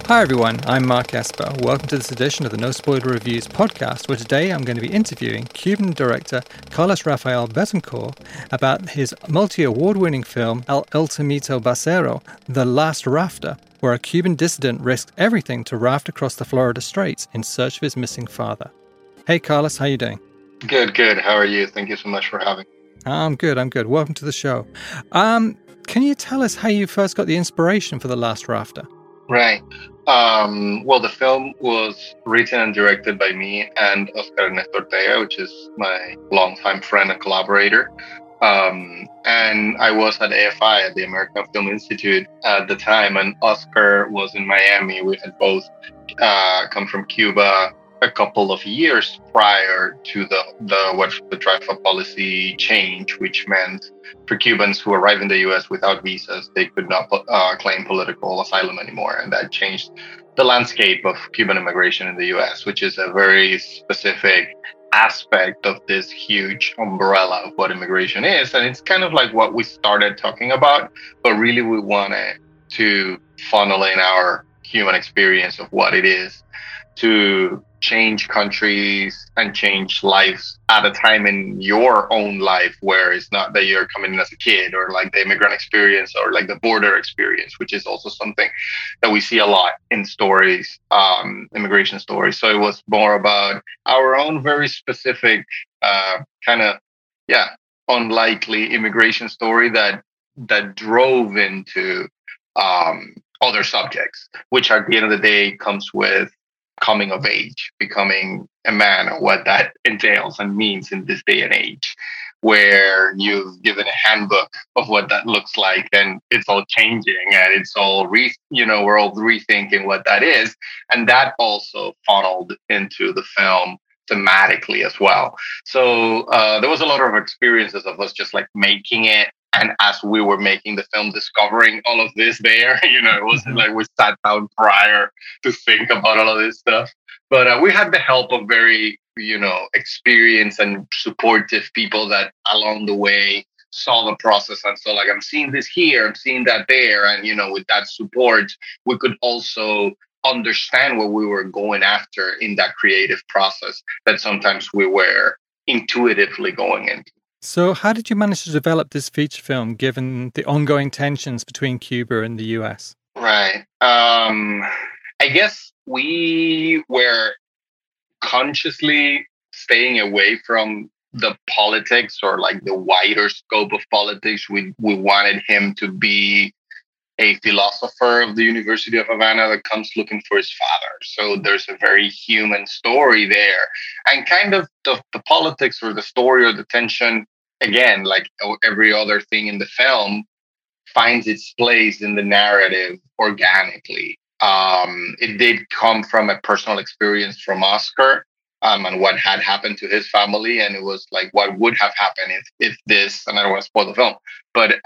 Hi everyone, I'm Mark Esper. Welcome to this edition of the No Spoiler Reviews podcast, where today I'm going to be interviewing Cuban director Carlos Rafael Betancourt about his multi-award-winning film El Ultimito Basero, The Last Rafter, where a Cuban dissident risks everything to raft across the Florida Straits in search of his missing father. Hey Carlos, how you doing? Good. How are you? Thank you so much for having me. I'm good. Welcome to the show. Can you tell us how you first got the inspiration for The Last Rafter? Right. Well, the film was written and directed by me and Oscar Ernesto Ortega, which is my longtime friend and collaborator. And I was at AFI, at the American Film Institute at the time, and Oscar was in Miami. We had both come from Cuba a couple of years prior to the DRIFA policy change, which meant for Cubans who arrive in the U.S. without visas, they could not claim political asylum anymore. And that changed the landscape of Cuban immigration in the U.S., which is a very specific aspect of this huge umbrella of what immigration is. And it's kind of like what we started talking about, but really we wanted to funnel in our human experience of what it is to change countries and change lives at a time in your own life where it's not that you're coming in as a kid, or like the immigrant experience, or like the border experience, which is also something that we see a lot in stories, immigration stories. So it was more about our own very specific unlikely immigration story that drove into other subjects, which at the end of the day comes with coming of age, becoming a man, or what that entails and means in this day and age, where you've given a handbook of what that looks like, and it's all changing, and it's all we're all rethinking what that is, and that also funneled into the film thematically as well. So there was a lot of experiences of us just like making it. And as we were making the film, discovering all of this there, it wasn't like we sat down prior to think about all of this stuff. But we had the help of very, experienced and supportive people that along the way saw the process. And so like, I'm seeing this here, I'm seeing that there. And, with that support, we could also understand what we were going after in that creative process that sometimes we were intuitively going into. So how did you manage to develop this feature film, given the ongoing tensions between Cuba and the US? Right. I guess we were consciously staying away from the politics, or like the wider scope of politics. We wanted him to be a philosopher of the University of Havana that comes looking for his father. So there's a very human story there. And kind of the politics, or the story, or the tension, again, like every other thing in the film, finds its place in the narrative organically. It did come from a personal experience from Oscar, and what had happened to his family. And it was like, what would have happened if this, and I don't want to spoil the film, but,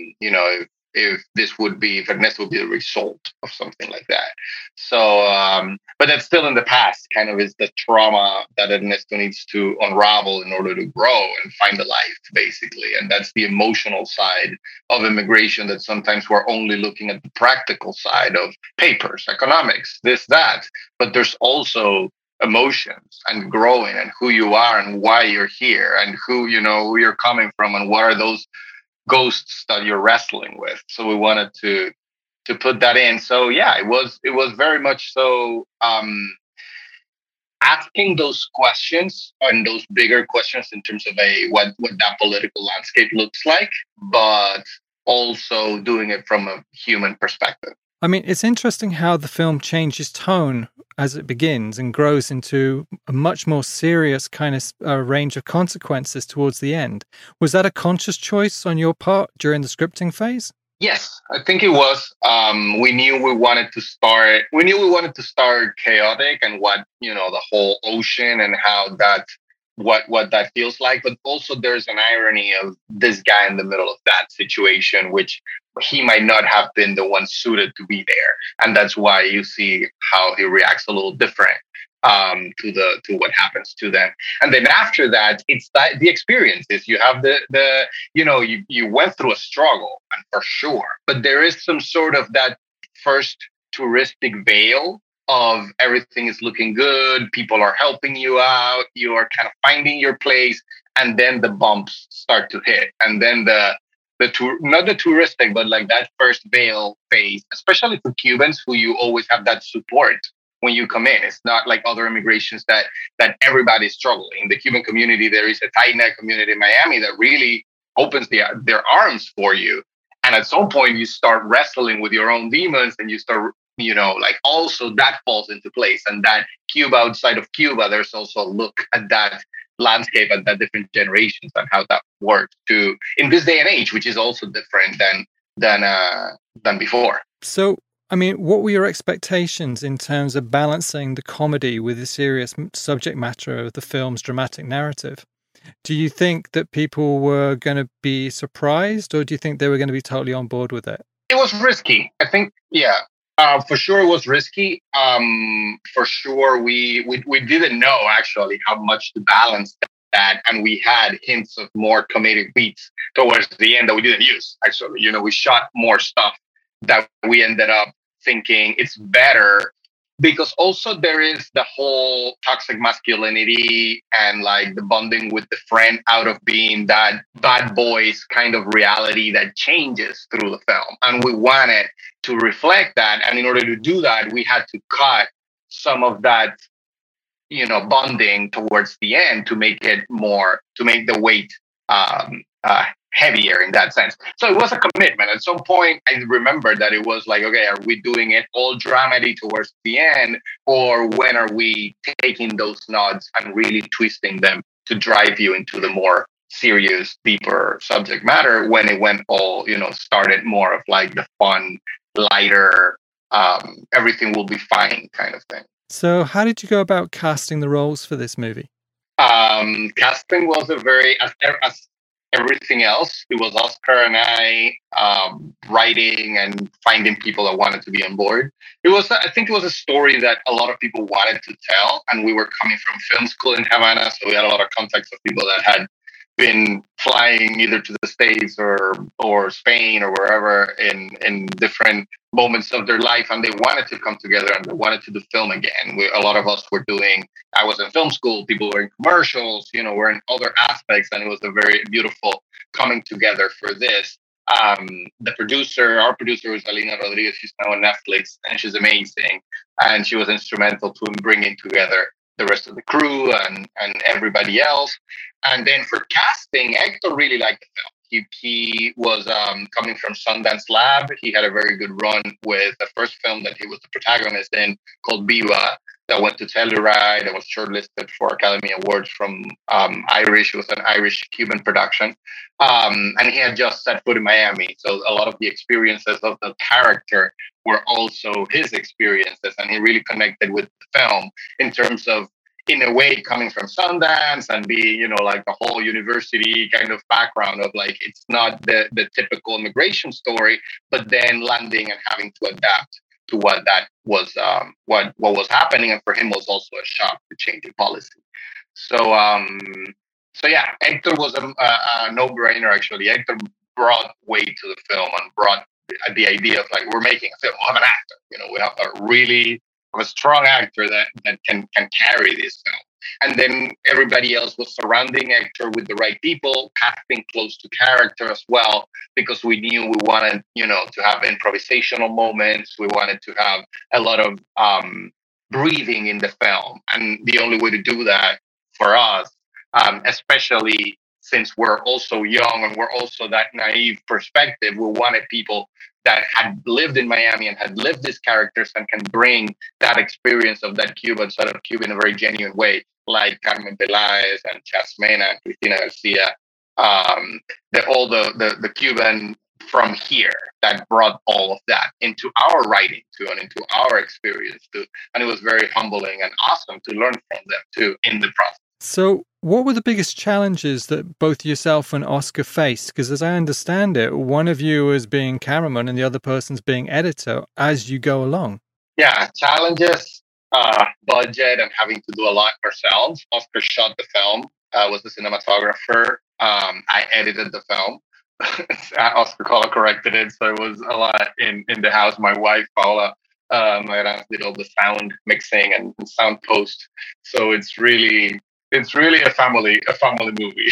if Ernesto would be the result of something like that. So, but that's still in the past, kind of is the trauma that Ernesto needs to unravel in order to grow and find a life, basically. And that's the emotional side of immigration, that sometimes we're only looking at the practical side of papers, economics, this, that. But there's also emotions and growing, and who you are and why you're here, and who you're coming from, and what are those ghosts that you're wrestling with. So we wanted to put that in. So yeah, it was very much so asking those questions, and those bigger questions in terms of what that political landscape looks like, but also doing it from a human perspective. I mean, it's interesting how the film changes tone as it begins and grows into a much more serious kind of range of consequences towards the end. Was that a conscious choice on your part during the scripting phase? Yes, I think it was. We knew we wanted to start chaotic, and what, the whole ocean and how that, what that feels like. But also there's an irony of this guy in the middle of that situation, which he might not have been the one suited to be there. And that's why you see how he reacts a little different to what happens to them. And then after that, it's the experiences. You have you went through a struggle, and for sure, but there is some sort of that first touristic veil of everything is looking good, people are helping you out, you are kind of finding your place, and then the bumps start to hit, and then not the touristic, but like that first veil phase, especially for Cubans who you always have that support when you come in. It's not like other immigrations that everybody's struggling. In the Cuban community, there is a tight knit community in Miami that really opens their arms for you. And at some point, you start wrestling with your own demons, and you start, like also that falls into place. And that Cuba outside of Cuba, there's also a look at that landscape, at that different generations and how that works too in this day and age, which is also different than before. So, I mean, what were your expectations in terms of balancing the comedy with the serious subject matter of the film's dramatic narrative? Do you think that people were going to be surprised, or do you think they were going to be totally on board with it? It was risky. I think, yeah, for sure it was risky. For sure, we didn't know actually how much to balance that, and we had hints of more comedic beats towards the end that we didn't use. Actually, we shot more stuff that we ended up thinking it's better, because also there is the whole toxic masculinity and like the bonding with the friend out of being that bad boys kind of reality that changes through the film. And we wanted to reflect that. And in order to do that, we had to cut some of that, bonding towards the end to make the weight heavier in that sense. So it was a commitment. At some point, I remember that it was like, okay, are we doing it all dramedy towards the end, or when are we taking those nods and really twisting them to drive you into the more serious, deeper subject matter, when it went all, started more of like the fun, lighter, everything will be fine kind of thing. So how did you go about casting the roles for this movie? Casting was as everything else. It was Oscar and I writing and finding people that wanted to be on board. I think it was a story that a lot of people wanted to tell, and we were coming from film school in Havana, so we had a lot of contacts of people that had been flying either to the States or Spain or wherever in different moments of their life, and they wanted to come together and they wanted to do film again. A lot of us were I was in film school, people were in commercials, were in other aspects, and it was a very beautiful coming together for this. Our producer was Alina Rodriguez. She's now on Netflix, and she's amazing, and she was instrumental to bringing together the rest of the crew and everybody else. And then for casting, Hector really liked the film. He was coming from Sundance Lab. He had a very good run with the first film that he was the protagonist in, called Viva, that went to Telluride, that was shortlisted for Academy Awards from Irish. It was an Irish-Cuban production. And he had just set foot in Miami. So a lot of the experiences of the character were also his experiences. And he really connected with the film in terms of, in a way, coming from Sundance and being, like the whole university kind of background of like, it's not the typical immigration story, but then landing and having to adapt to what that was, what was happening. And for him was also a shock to change in policy. So yeah, Hector was a no-brainer, actually. Hector brought weight to the film and brought the idea of like, we're making a film, we'll have an actor, we have a strong actor that can carry this film. And then everybody else was surrounding Hector with the right people, casting close to character as well, because we knew we wanted, to have improvisational moments. We wanted to have a lot of breathing in the film. And the only way to do that for us, especially since we're also young and we're also that naive perspective, we wanted people that had lived in Miami and had lived these characters and can bring that experience of that Cuban side of Cuba in a very genuine way, like Carmen Peláez and Chas Mena and Cristina Garcia, the Cuban from here that brought all of that into our writing too and into our experience too. And it was very humbling and awesome to learn from them too in the process. So what were the biggest challenges that both yourself and Oscar faced? Because as I understand it, one of you is being cameraman and the other person's being editor as you go along. Yeah, challenges, budget, and having to do a lot ourselves. Oscar shot the film, was the cinematographer. I edited the film. Oscar color corrected it, so it was a lot in the house. My wife, Paola, My did all the sound mixing and sound post. So it's really a family movie.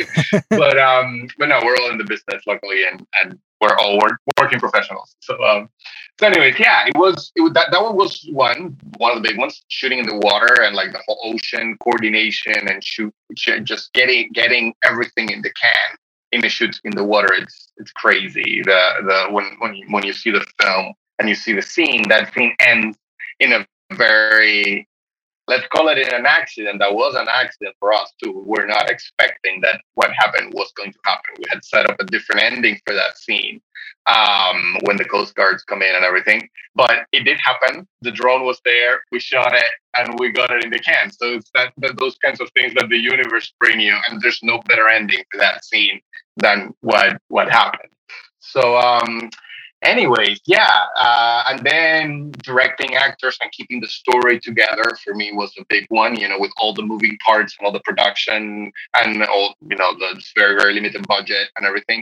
But no, we're all in the business luckily, and we're all working professionals. So anyways, yeah, it was that one was one of the big ones, shooting in the water and like the whole ocean coordination and just getting everything in the can in the shoot in the water. It's crazy. When you see the film and you see the scene, that scene ends in a very, let's call it, in an accident. That was an accident for us too. We're not expecting that what happened was going to happen. We had set up a different ending for that scene when the Coast Guards come in and everything. But it did happen. The drone was there. We shot it and we got it in the can. So it's that those kinds of things that the universe bring you, and there's no better ending for that scene than what happened. So anyways, yeah, and then directing actors and keeping the story together for me was a big one. With all the moving parts and all the production and all, the very very limited budget and everything.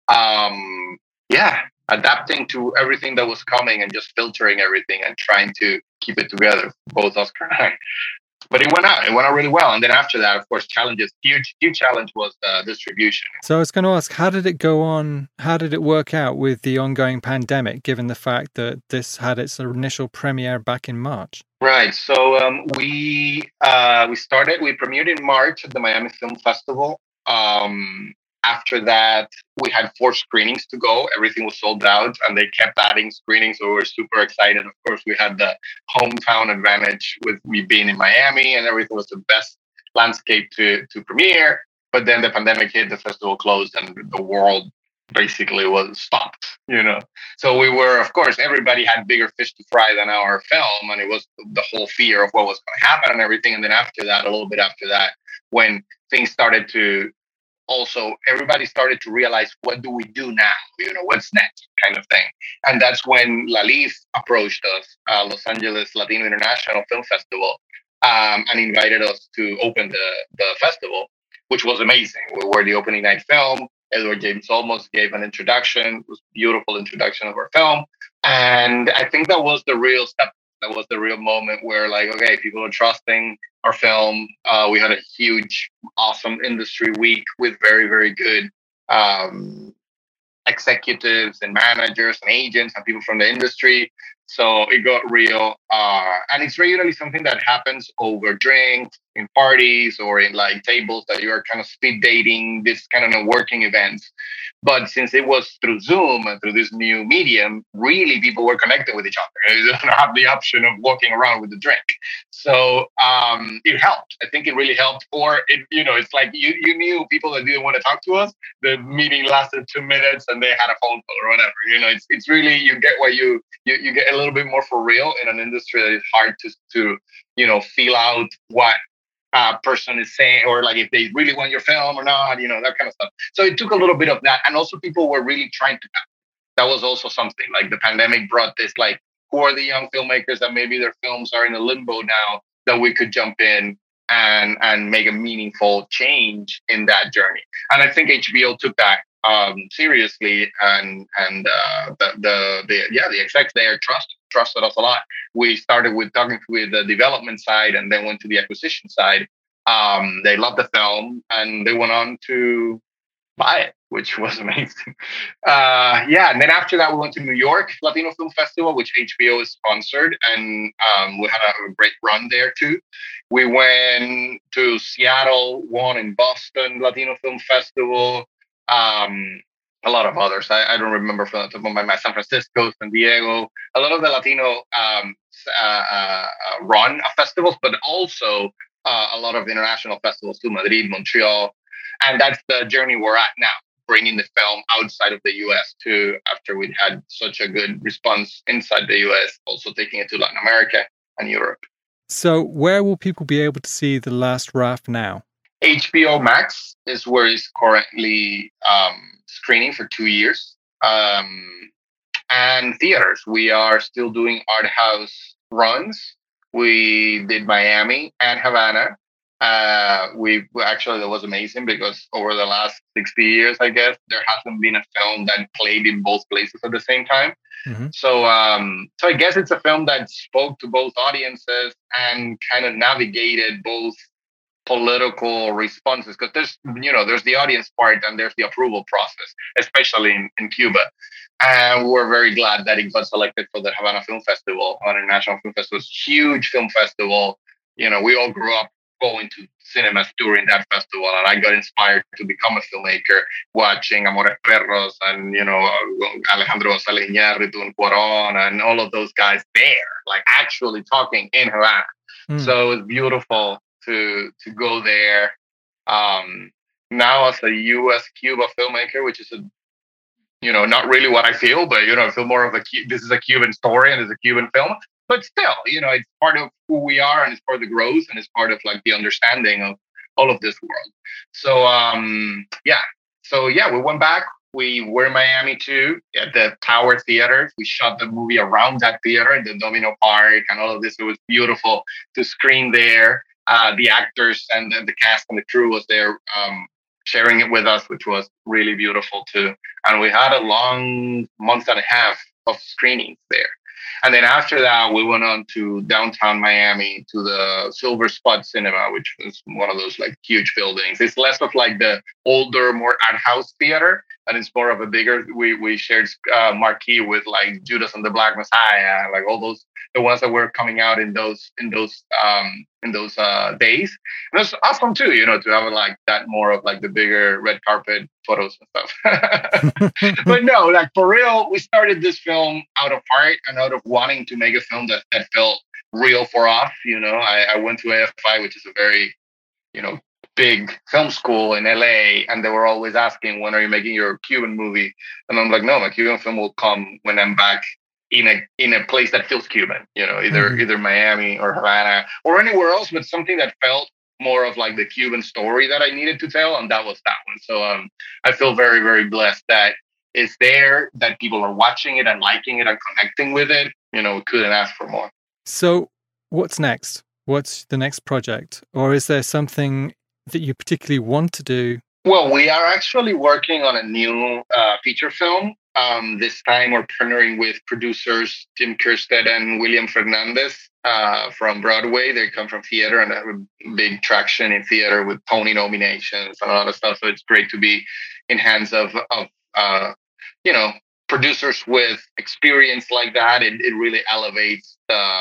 Yeah, adapting to everything that was coming and just filtering everything and trying to keep it together. Both Oscar and I. But it went out. It went out really well. And then after that, of course, challenges. Huge challenge was the distribution. So I was going to ask, how did it go on? How did it work out with the ongoing pandemic, given the fact that this had its initial premiere back in March? Right. So we premiered in March at the Miami Film Festival. After that, we had 4 screenings to go. Everything was sold out, and they kept adding screenings, so we were super excited. Of course, we had the hometown advantage with me being in Miami, and everything was the best landscape to premiere. But then the pandemic hit, the festival closed, and the world basically was stopped. So we were, of course, everybody had bigger fish to fry than our film, and it was the whole fear of what was going to happen and everything. And then after that, a little bit after that, when things started to also, everybody started to realize, what do we do now? What's next, kind of thing. And that's when LALIFF approached us, Los Angeles Latino International Film Festival, and invited us to open the festival, which was amazing. We were the opening night film. Edward James Olmos gave an introduction. It was a beautiful introduction of our film. And I think that was the real step. That was the real moment where, like, okay, people are trusting our film. We had a huge, awesome industry week with very, very good executives and managers and agents and people from the industry. So it got real. And it's regularly something that happens over drinks, in parties, or in like tables that you are kind of speed dating, this kind of networking events. But since it was through Zoom and through this new medium, really people were connected with each other. They didn't have the option of walking around with a drink. So it helped. I think it really helped. Or, it's like you knew people that didn't want to talk to us. The meeting lasted 2 minutes and they had a phone call or whatever. It's really, you get what you get a little bit more for real in an industry that is hard to feel out what person is saying, or like if they really want your film or not, that kind of stuff. So it took a little bit of that. And also people were really trying to connect. That was also something. Like the pandemic brought this, like, who are the young filmmakers that maybe their films are in a limbo now, that we could jump in and make a meaningful change in that journey. And I think HBO took that seriously, and the execs there trusted us a lot. We started with talking with the development side and then went to the acquisition side. They loved the film and they went on to buy it, which was amazing. And then after that, we went to New York Latino Film Festival, which HBO is sponsored, and we had a great run there too. We went to Seattle, one in Boston Latino Film Festival, a lot of others. I don't remember from the top of my mind. San Francisco, San Diego, a lot of the Latino run of festivals, but also a lot of international festivals too, Madrid, Montreal. And that's the journey we're at now, bringing the film outside of the US too, after we'd had such a good response inside the US, also taking it to Latin America and Europe. So where will people be able to see The Last Raft now? HBO Max is where it's currently screening for 2 years. And theaters, we are still doing art house runs. We did Miami and Havana. That was amazing because over the last 60 years, I guess, there hasn't been a film that played in both places at the same time. Mm-hmm. So I guess it's a film that spoke to both audiences and kind of navigated both political responses, because there's the audience part and there's the approval process, especially in Cuba. And we're very glad that it got selected for the Havana Film Festival, International Film Festival, huge film festival. We all grew up going to cinemas during that festival, and I got inspired to become a filmmaker watching Amores Perros and Alejandro González Iñárritu and Cuarón and all of those guys there, like actually talking in Havana. So it was beautiful to go there. Now as a U.S. Cuba filmmaker, which is not really what I feel, but I feel more of this is a Cuban story and it's a Cuban film. But still, it's part of who we are, and it's part of the growth, and it's part of like the understanding of all of this world. So we went back. We were in Miami too, at the Tower Theater. We shot the movie around that theater in the Domino Park and all of this. It was beautiful to screen there. The actors and the cast and the crew was there sharing it with us, which was really beautiful too. And we had a long month and a half of screenings there. And then after that, we went on to downtown Miami to the Silver Spot Cinema, which was one of those like huge buildings. It's less of like the older, more art house theater, and it's more of a bigger. We shared marquee with like Judas and the Black Messiah, like all those, the ones that were coming out in those days. And it was awesome too, to have like that more of like the bigger red carpet photos and stuff. But no, like for real, we started this film out of heart and out of wanting to make a film that felt real for us. I went to AFI, which is a very, big film school in LA, and they were always asking, when are you making your Cuban movie? And I'm like, no, my Cuban film will come when I'm back in a place that feels Cuban, either Miami or Havana or anywhere else, but something that felt more of like the Cuban story that I needed to tell, and that was that one. So I feel very, very blessed that it's there, that people are watching it and liking it and connecting with it. Couldn't ask for more. So what's next? What's the next project? Or is there something that you particularly want to do? Well, we are actually working on a new feature film. This time we're partnering with producers Jim Kirstead and William Fernandez from Broadway. They come from theater and have a big traction in theater with Tony nominations and a lot of stuff. So it's great to be in hands of producers with experience like that. It really elevates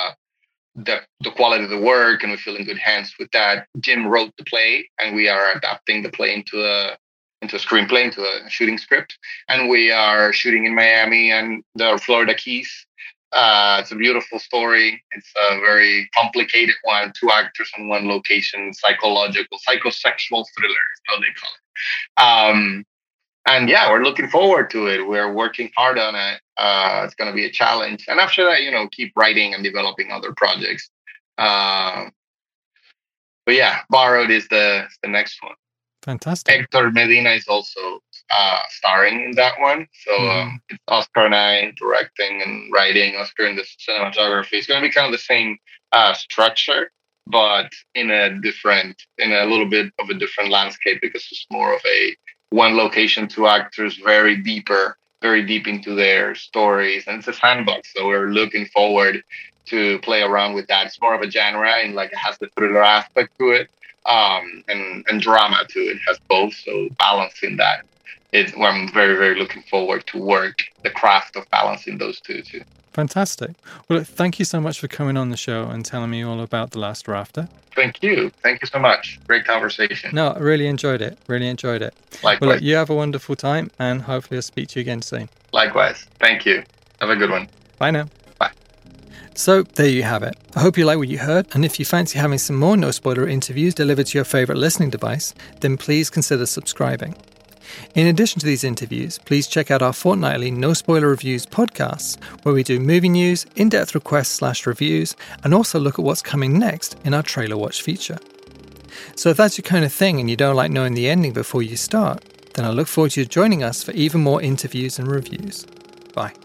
the quality of the work, and we feel in good hands with that. Jim wrote the play, and we are adapting the play into a screenplay, into a shooting script. And we are shooting in Miami and the Florida Keys. It's a beautiful story. It's a very complicated one. 2 actors in one location, psychosexual thriller, how they call it. And yeah, we're looking forward to it. We're working hard on it. It's going to be a challenge. And after that, keep writing and developing other projects. But yeah, Borrowed is the next one. Fantastic. Hector Medina is also starring in that one. So it's Oscar and I directing and writing, Oscar in the cinematography. It's going to be kind of the same structure, but in a little bit of a different landscape, because it's more of a one location, 2 actors, very deep into their stories. And it's a sandbox. So we're looking forward to play around with that. It's more of a genre, and like it has the thriller aspect to it. And drama too. It has both, so balancing that I'm very, very looking forward to work the craft of balancing those two too. Fantastic. Well, thank you so much for coming on the show and telling me all about The Last Rafter. Thank you so much. Great conversation. No, I really enjoyed it. Likewise. Well, you have a wonderful time, and hopefully I'll speak to you again soon. Likewise. Thank you. Have a good one. Bye now. Bye. So there you have it. I hope you like what you heard, and if you fancy having some more No Spoiler interviews delivered to your favorite listening device, then please consider subscribing. In addition to these interviews, please check out our fortnightly No Spoiler Reviews podcasts, where we do movie news, in-depth requests/reviews, and also look at what's coming next in our Trailer Watch feature. So if that's your kind of thing and you don't like knowing the ending before you start, then I look forward to you joining us for even more interviews and reviews. Bye.